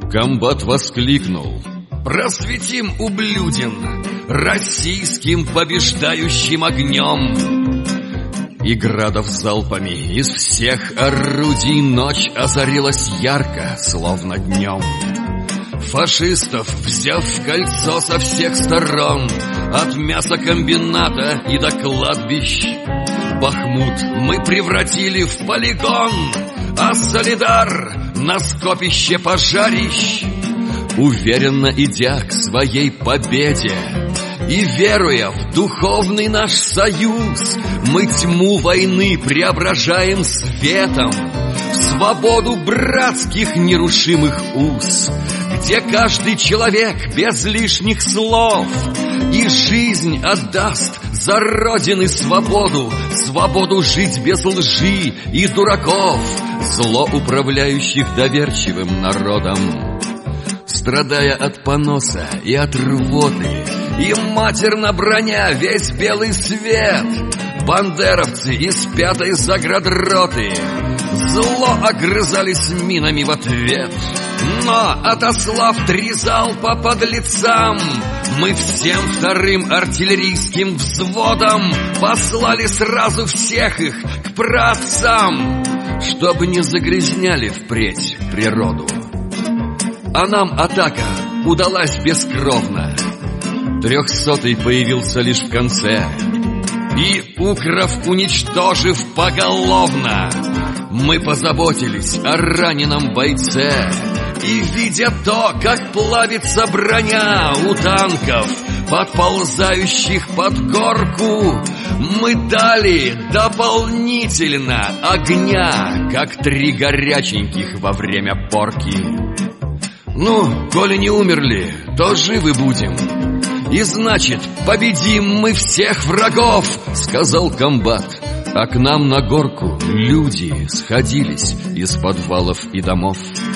Комбат воскликнул: «Просветим, ублюдин, российским побеждающим огнем!» И градов залпами из всех орудий ночь озарилась ярко, словно днем. Фашистов, взяв в кольцо со всех сторон, от мясокомбината и до кладбищ, Бахмут мы превратили в полигон, а Солидар на скопище пожарищ. Уверенно идя к своей победе и веруя в духовный наш союз, мы тьму войны преображаем светом в свободу братских нерушимых уз, где каждый человек без лишних слов и жизнь отдаст за Родины свободу, свободу жить без лжи и дураков, зло управляющих доверчивым народом. Страдая от поноса и от рвоты, и матерно броня весь белый свет, бандеровцы из 5-й заградроты зло огрызались минами в ответ. Но, отослав 3 залпа подлецам, мы всем 2-м артиллерийским взводом послали сразу всех их к праотцам, чтобы не загрязняли впредь природу. А нам атака удалась бескровно. 300-й появился лишь в конце, и, укров уничтожив поголовно, мы позаботились о раненом бойце. И, видя то, как плавится броня у танков, подползающих под горку, мы дали дополнительно огня, как 3 горяченьких во время порки. Ну, коли не умерли, то живы будем. И значит, победим мы всех врагов, сказал комбат. А к нам на горку люди сходились из подвалов и домов.